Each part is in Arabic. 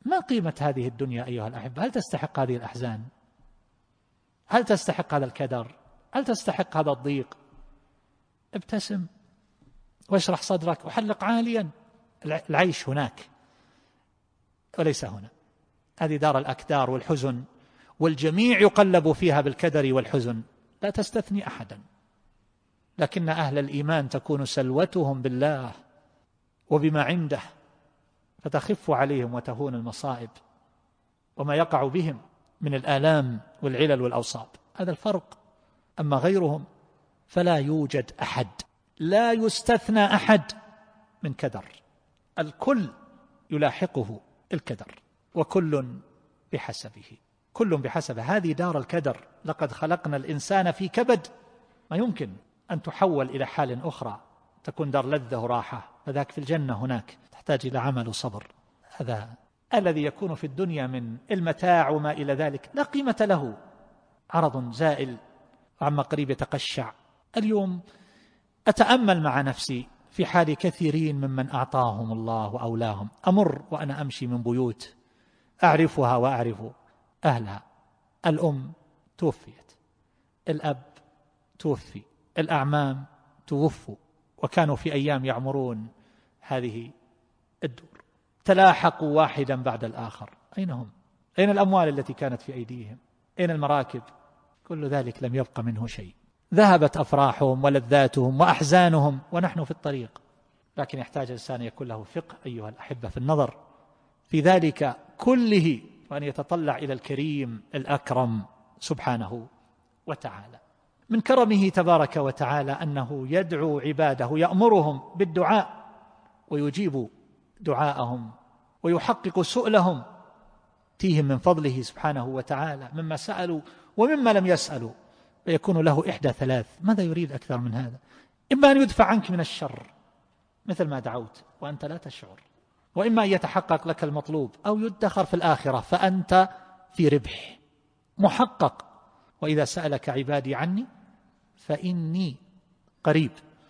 ما قيمة هذه الدنيا أيها الأحبة؟ هل تستحق هذه الأحزان؟ هل تستحق هذا الكدر؟ هل تستحق هذا الضيق؟ ابتسم واشرح صدرك وحلق عاليا. العيش هناك وليس هنا. هذه دار الأكدار والحزن، والجميع يقلب فيها بالكدر والحزن، لا تستثني أحدا. لكن أهل الإيمان تكون سلوتهم بالله وبما عنده، فتخف عليهم وتهون المصائب وما يقع بهم من الآلام والعلل والأوصاب. هذا الفرق. أما غيرهم فلا يوجد أحد، لا يستثنى أحد من كدر، الكل يلاحقه الكدر، وكل بحسبه، كل بحسبه. هذه دار الكدر. لقد خلقنا الإنسان في كبد، ما يمكن أن تحول إلى حال أخرى تكون دار لذة وراحة، فذاك في الجنة هناك تحتاج إلى عمل وصبر. هذا الذي يكون في الدنيا من المتاع وما إلى ذلك لا قيمة له، عرض زائل وعما قريب يتقشع. اليوم أتأمل مع نفسي في حال كثيرين ممن أعطاهم الله وأولاهم. أمر وأنا أمشي من بيوت أعرفها وأعرف أهلها، الأم توفيت، الأب توفي، الأعمام توفوا، وكانوا في أيام يعمرون هذه الدور، تلاحقوا واحدا بعد الآخر. أين هم؟ أين الأموال التي كانت في أيديهم؟ أين المراكب؟ كل ذلك لم يبق منه شيء. ذهبت أفراحهم ولذاتهم وأحزانهم ونحن في الطريق. لكن يحتاج الإنسان يكون له فقه أيها الأحبة في النظر في ذلك كله، وأن يتطلع إلى الكريم الأكرم سبحانه وتعالى. من كرمه تبارك وتعالى أنه يدعو عباده، يأمرهم بالدعاء ويجيب دعاءهم ويحقق سؤلهم، تيهم من فضله سبحانه وتعالى مما سألوا ومما لم يسألوا، فيكون له إحدى ثلاث. ماذا يريد أكثر من هذا؟ إما أن يدفع عنك من الشر مثل ما دعوت وأنت لا تشعر، وإما أن يتحقق لك المطلوب، أو يدخر في الآخرة فأنت في ربح محقق. وإذا سألك عبادي عني فإني قريب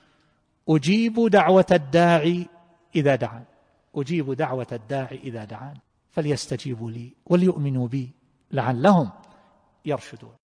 أجيب دعوة الداعي إذا دعان، أجيب دعوة الداعي إذا دعان، فليستجيبوا لي وليؤمنوا بي لعلهم يرشدون.